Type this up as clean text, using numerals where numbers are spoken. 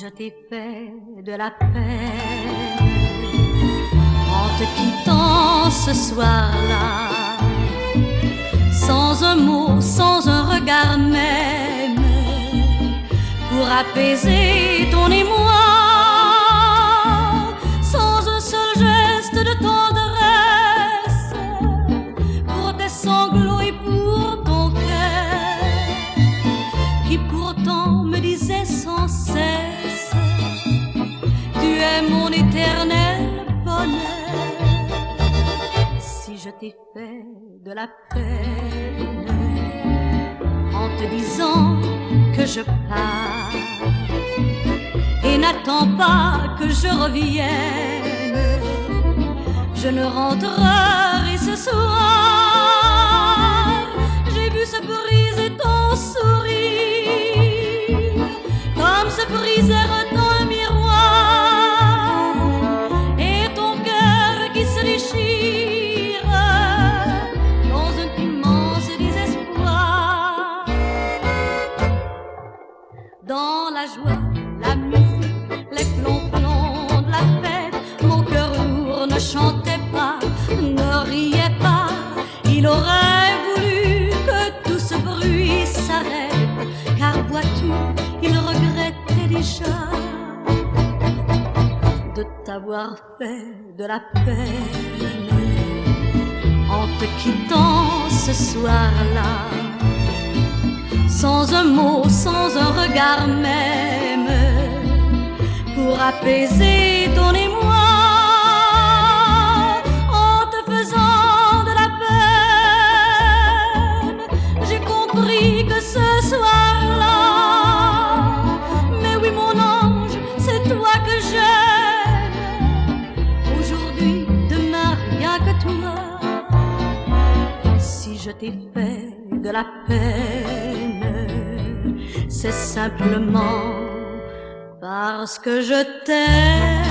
je t'ai fait de la peine en te quittant ce soir-là, sans un mot, sans un regard même, pour apaiser ton émoi, sans un seul geste de tendresse, pour tes sanglots et pour ton cœur, qui pourtant me disait sans cesse: tu es mon éternel bonheur. Si je t'ai fait de la peine en te disant que je pars et n'attends pas que je revienne, je ne rentrerai ce soir. J'ai vu se briser ton sourire comme se brisait un miroir, et ton cœur qui se déchire dans un immense désespoir. Dans la joie, la musique, les flonflons de la fête, mon cœur lourd ne chantait pas, ne riait pas. Il aurait voulu que tout ce bruit s'arrête, car vois-tu, il regrettait déjà de t'avoir fait de la peine en te quittant ce soir-là, sans un mot, sans un regard même, pour apaiser ton émoi, en te faisant de la peine. J'ai compris que ce soir-là, mais oui mon ange, c'est toi que j'aime. Aujourd'hui, demain, rien que toi. Si je t'ai fait de la peine, c'est simplement parce que je t'aime.